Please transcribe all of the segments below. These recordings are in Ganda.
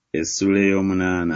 Essula ey'omunaana.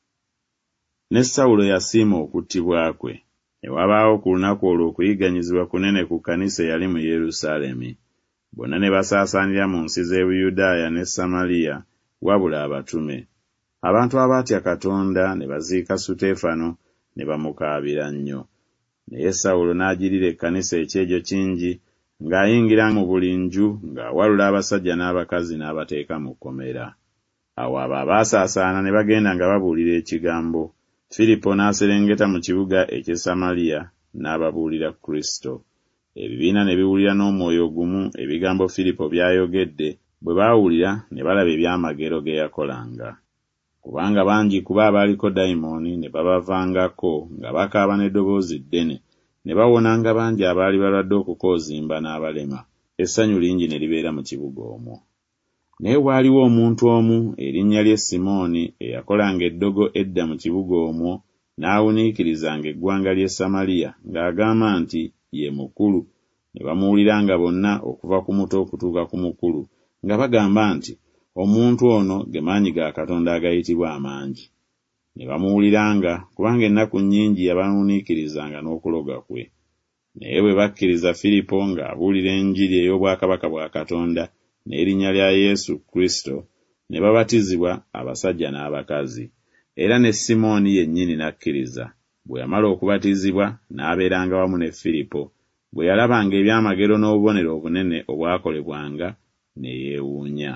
Ne Sawulo yasiima okuttibwa kwe. Ne wabaawo ku lunaku olwo okuyigganyizibwa kunene ku kkanisa eyali mu Yerusaalemi. Bonna ne basaasaanira mu nsi z'e Buyudaaya ne Samaliya, wabula abatume. Abantu abaatya Katonda ne baziika Suteefano ne bamukaabira nnyo. Naye Sawulo n'agirira ekkanisa ekyejo kingi, ng'ayingira mu buli nju ng'awalula abasajja n'abakazi n'abateeka mu kkomera. Awo abo abaasaasaana ne bagenda nga babuulira ekigambo. Firipo n'aserengeta mu kibuga eky'e Samaliya n'ababuulira Kristo. Ebibiina ne biwulira n'omwoyo gumu ebigambo Firipo by'ayogedde, bwe baawulira ne balaba ebyamagero ge yakolanga. Kubanga bangi kuba abaaliko dayimooni ne babavangako nga bakaaba n'eddoboozi ddene, ne bawonanga bangi abaali balwadde okukoozimba n'abalema. Essanyu lingi ne libeera mu kibuga omwo. Naye waaliwo omuntu omu erinnya lye Simooni eyakolanga eddogo edda mu kibuga omwo n'awuniikirizanga eggwanga ly'e Samaliya ng'agamba nti ye mukulu. Ne bamuwuliranga bonna okuva ku muto okutuuka ku mukulu nga bagamba nti omuntu ono ge maanyi ga Katonda agayitibwa amangi. Ne bamuwuliranga kubanga ennaku nnyingi yabawuniikirizanga n'okuloga kwe. Naye bwe bakkiriza Firipo ng'abuulira enjiri ey'obwakabaka bwa Katonda n'erinnya lya Yesu Kristo, ne babatizibwa abasajja n'abakazi. Era ne Simooni yennyini n'akkiriza. Bwe yamala okubatizibwa n'abeeranga wamu ne Firipo. Bwe yalabanga ebyamagero n'obubonero obunene obwakolebwanga ne yeewuunya.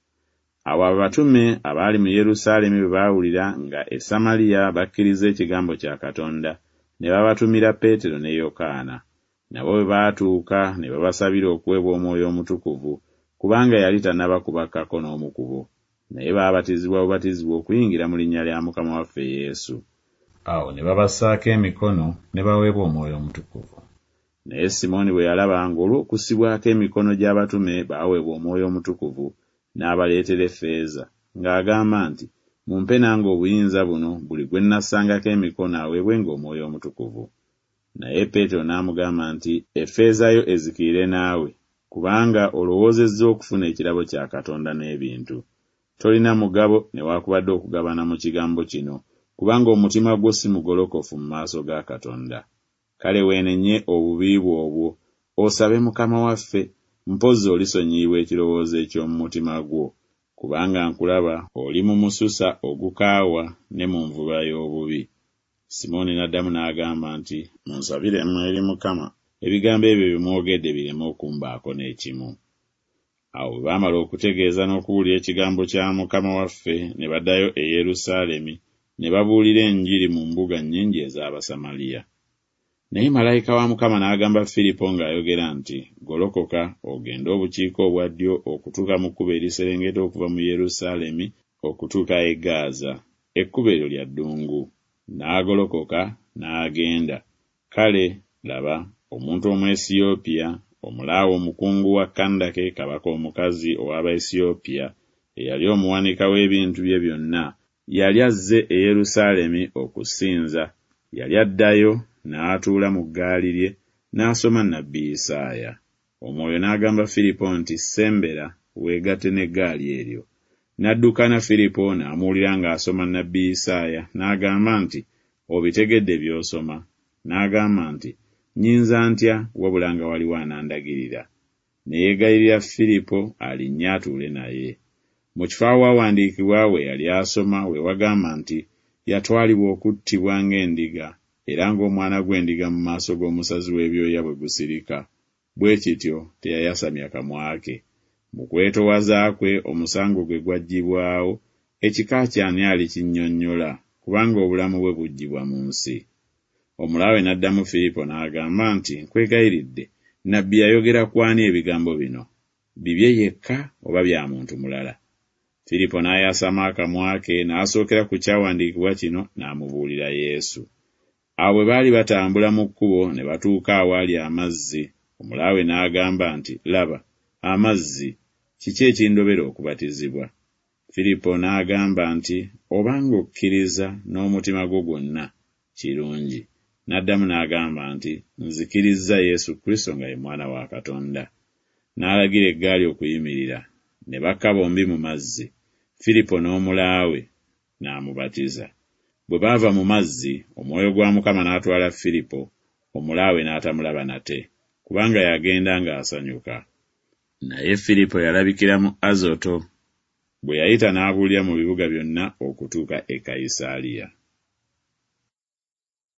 Awo abatume abaali mu Yerusaalemi bwe baawulira nga e Samaliya bakkiriza ekigambo kya Katonda, ne babatumira Peetero ne Yokaana. Nabo bwe baatuuka ne babasabira okuweebwa Omwoyo Omutukuvu, kubanga yali tannabakubakkako n'omu ku bo. Naye baabatizibwa bubatizibwa okuyingira mu linnya lya Mukama waffe Yesu. Awo ne babassaako emikono ne baweebwa Omwoyo Omutukuvu. Naye Simooni bwe yalaba ng'olw'okussibwako emikono gy'abatume baaweebwa Omwoyo Omutukuvu, n'abaleetera effeeza, ng'agamba nti, mumpe nange obuyinza buno buli gwe nnassangako emikono aweebwenga Omwoyo Omutukuvu. Naye Peetero n'amugamba nti, effeeza yo ezikirire naawe, kubanga olowoozezza okufuna ekirabo kya Katonda n'ebintu. Tolina mugabo newaakubadde okugabana mu kigambo kino, kubanga omutima gwo si mugolokofu mu maaso ga Katonda. Kale weenenye obubi bwo obwo, osabe Mukama waffe, mpozzi olisonyiyibwa ekirowoozo eky'omu mutima gwo, kubanga nkulaba oli mu mususa ogukaawa ne mu nvuba y'obubi. Simooni n'addamu n'agamba nti, munsabiremu eri Mukama ebigambo ebyo bye mwogedde bireme okumbaako n'ekimu. Awo bwe baamala okutegeeza n'okuwulira ekigambo kya Mukama waffe ne baddayo e Yerusaalemi ne babuulira enjiri mu mbuga nnyingi ez'Abasamaliya. Naye malayika wa Mukama n'agamba Firipo ng'ayogera nti, golokoka ogende obukiika obwa ddyo okutuuka mu kkubo eriserengeta okuva mu Yerusaalemi okutuuka e Gaaza. Ekkubo eryo lya ddungu. N'agolokoka n'agenda. Kale laba, omuntu Omwesiyopya, omulaawe omukungu wa Kandake kabaka omukazi ow'Abaesiyopya, eyali omuwanika w'ebintu bye byonna, yali azze e Yerusaalemi okusinza. Yali addayo n'atuula mu ggaali lye n'asoma nnabbi Isaaya. Omwoyo n'agamba Firipo nti, sembera weegatte n'eggaali eryo. N'addukana Firipo n'amuwulira ng'asoma nnabbi Isaaya, n'agamba nti, obitegedde by'osoma? N'agamba nti, nnyinza ntya wabula nga waliwo anandagirira. Ne yeegayirira Firipo alinnya atuule naye. Mu kifo awawandiikibwa we yali asoma we wagamba nti, yatwalibwa okuttibwa ng'endiga, era ng'omwana gw'endiga mu maaso g'omusazi w'ebyoya bwe gusirika. Bwe kityo teyayasamya kamwa ke. Mu kwetoowaza kwe omusango gwe gwaggyibwawo, ekika ky'ani alikinnyonnyola, kubanga obulamu bwe buggyibwa mu nsi. Omulaawe n'addamu Firipo n'agamba nti, nkwegayiridde, nnabbi yayogera ku ani ebigambo bino? Bibye yekka oba bya muntu mulala? Firipo n'ayasama akamwa ke n'asookera ku kyawandiikibwa kino n'amubuulira Yesu. Awo bwe baali batambula mu kkubo ne batuuka awaali amazzi, omulaawe n'agamba nti, laba, amazzi, kiki ekindobera okubatizibwa? Firipo n'agamba nti, obanga okkiriza n'omutima gwo gwonna, kirungi. N'addamu n'agamba nti, nzikirizza Yesu Kristo nga ye Mwana wa Katonda. N'alagira eggaali okuyimirira, ne bakka bombi mu mazzi, Firipo n'omulaawe, n'amubatiza. Bwe baava mu mazzi, Omwoyo gwa Mukama n'atwala Firipo, omulaawe n'atamulaba nate, kubanga yagenda ng'asanyuka. Naye Firipo yalabikira mu Azoto. Bwe yayita n'abuulira mu bibuga byonna okutuuka e Kayisaliya.